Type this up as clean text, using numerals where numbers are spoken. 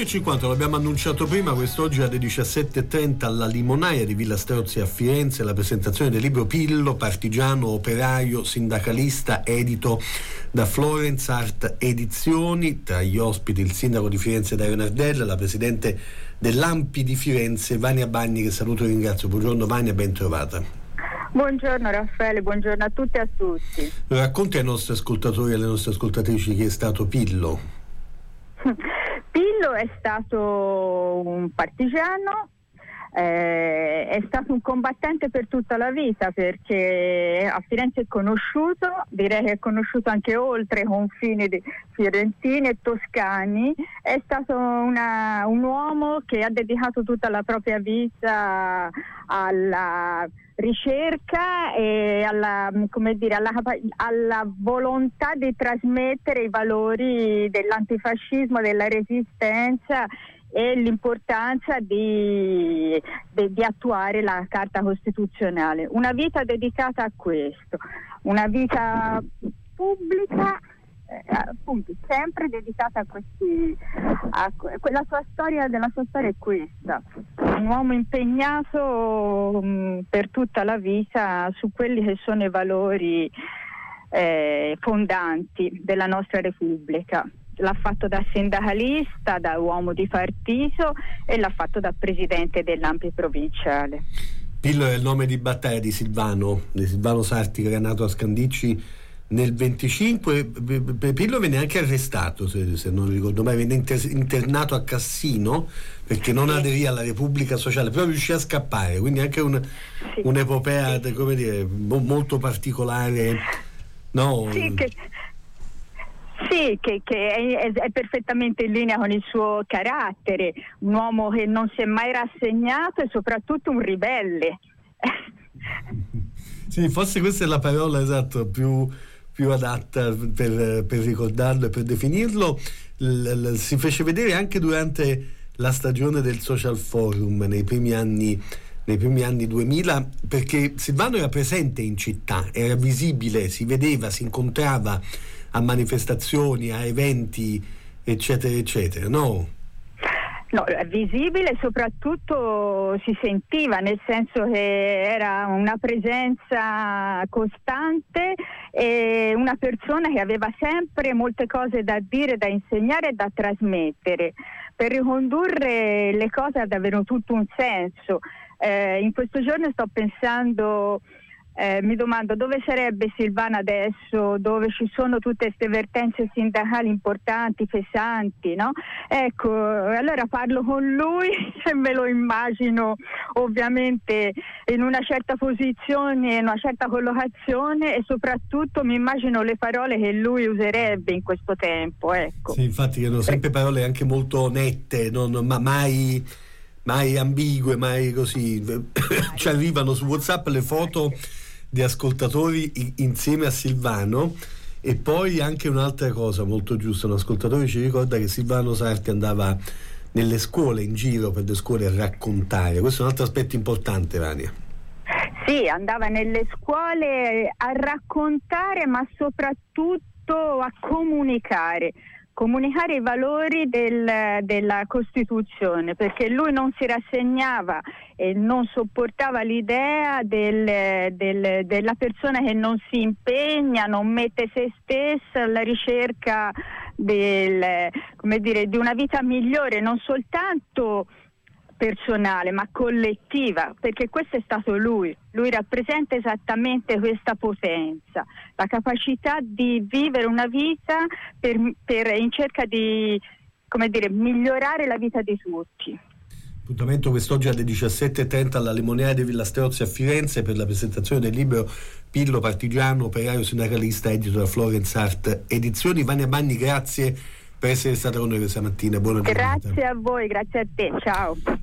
20:50, l'abbiamo annunciato prima, quest'oggi alle 17:30 alla Limonaia di Villa Strozzi a Firenze la presentazione del libro Pillo, partigiano, operaio, sindacalista, edito da Florence Art Edizioni. Tra gli ospiti il sindaco di Firenze Dario Nardella, la presidente dell'Ampi di Firenze Vania Bagni, che saluto e ringrazio. Buongiorno Vania, ben trovata. Buongiorno Raffaele, buongiorno a tutti e a tutti. Racconti ai nostri ascoltatori e alle nostre ascoltatrici chi è stato Pillo. Pillo è stato un partigiano, è stato un combattente per tutta la vita, perché a Firenze è conosciuto, direi che è conosciuto anche oltre i confini fiorentini e toscani. È stato un uomo che ha dedicato tutta la propria vita alla ricerca e alla volontà di trasmettere i valori dell'antifascismo, della resistenza e l'importanza di attuare la Carta Costituzionale. Una vita dedicata a questo, una vita pubblica, appunto sempre dedicata a questi. La sua storia è questa: un uomo impegnato per tutta la vita su quelli che sono i valori fondanti della nostra Repubblica. L'ha fatto da sindacalista, da uomo di partito, e l'ha fatto da presidente dell'Ampi provinciale. Pillo è il nome di battaglia di Silvano Sarti, che è nato a Scandicci nel 25. Pillo venne anche arrestato, se non ricordo mai, venne internato a Cassino perché non aderì alla Repubblica Sociale, però riuscì a scappare, quindi anche un'epopea come dire, molto particolare, no? Che è perfettamente in linea con il suo carattere, un uomo che non si è mai rassegnato e soprattutto un ribelle. Sì, forse questa è la parola esatta più adatta per ricordarlo e per definirlo. Si fece vedere anche durante la stagione del Social Forum nei primi anni 2000, perché Silvano era presente in città, era visibile, si vedeva, si incontrava a manifestazioni, a eventi, eccetera eccetera, no? No, è visibile e soprattutto si sentiva, nel senso che era una presenza costante e una persona che aveva sempre molte cose da dire, da insegnare e da trasmettere. Per ricondurre le cose ad avere tutto un senso. In questo giorno sto pensando, mi domando dove sarebbe Silvana adesso, dove ci sono tutte queste vertenze sindacali importanti, pesanti, no? Ecco, allora parlo con lui e me lo immagino ovviamente in una certa posizione, in una certa collocazione, e soprattutto mi immagino le parole che lui userebbe in questo tempo, ecco. Sì, infatti erano sempre parole anche molto nette, ma mai ambigue, mai così. Ci arrivano su WhatsApp le foto di ascoltatori insieme a Silvano, e poi anche un'altra cosa molto giusta, un ascoltatore ci ricorda che Silvano Sarti andava nelle scuole, in giro per le scuole, a raccontare. Questo è un altro aspetto importante, Vania. Sì, andava nelle scuole a raccontare, ma soprattutto a comunicare i valori della Costituzione, perché lui non si rassegnava e non sopportava l'idea della persona che non si impegna, non mette se stessa alla ricerca di una vita migliore, non soltanto personale ma collettiva, perché questo è stato lui rappresenta esattamente questa potenza, la capacità di vivere una vita in cerca di migliorare la vita di tutti. Appuntamento quest'oggi alle 17:30 alla Limonaia di Villa Strozzi a Firenze per la presentazione del libro Pillo, partigiano, operaio, sindacalista, edito da Florence Art Edizioni. Vania Bagni, grazie per essere stata con noi questa mattina. Buona giornata. Grazie a voi, grazie a te, ciao.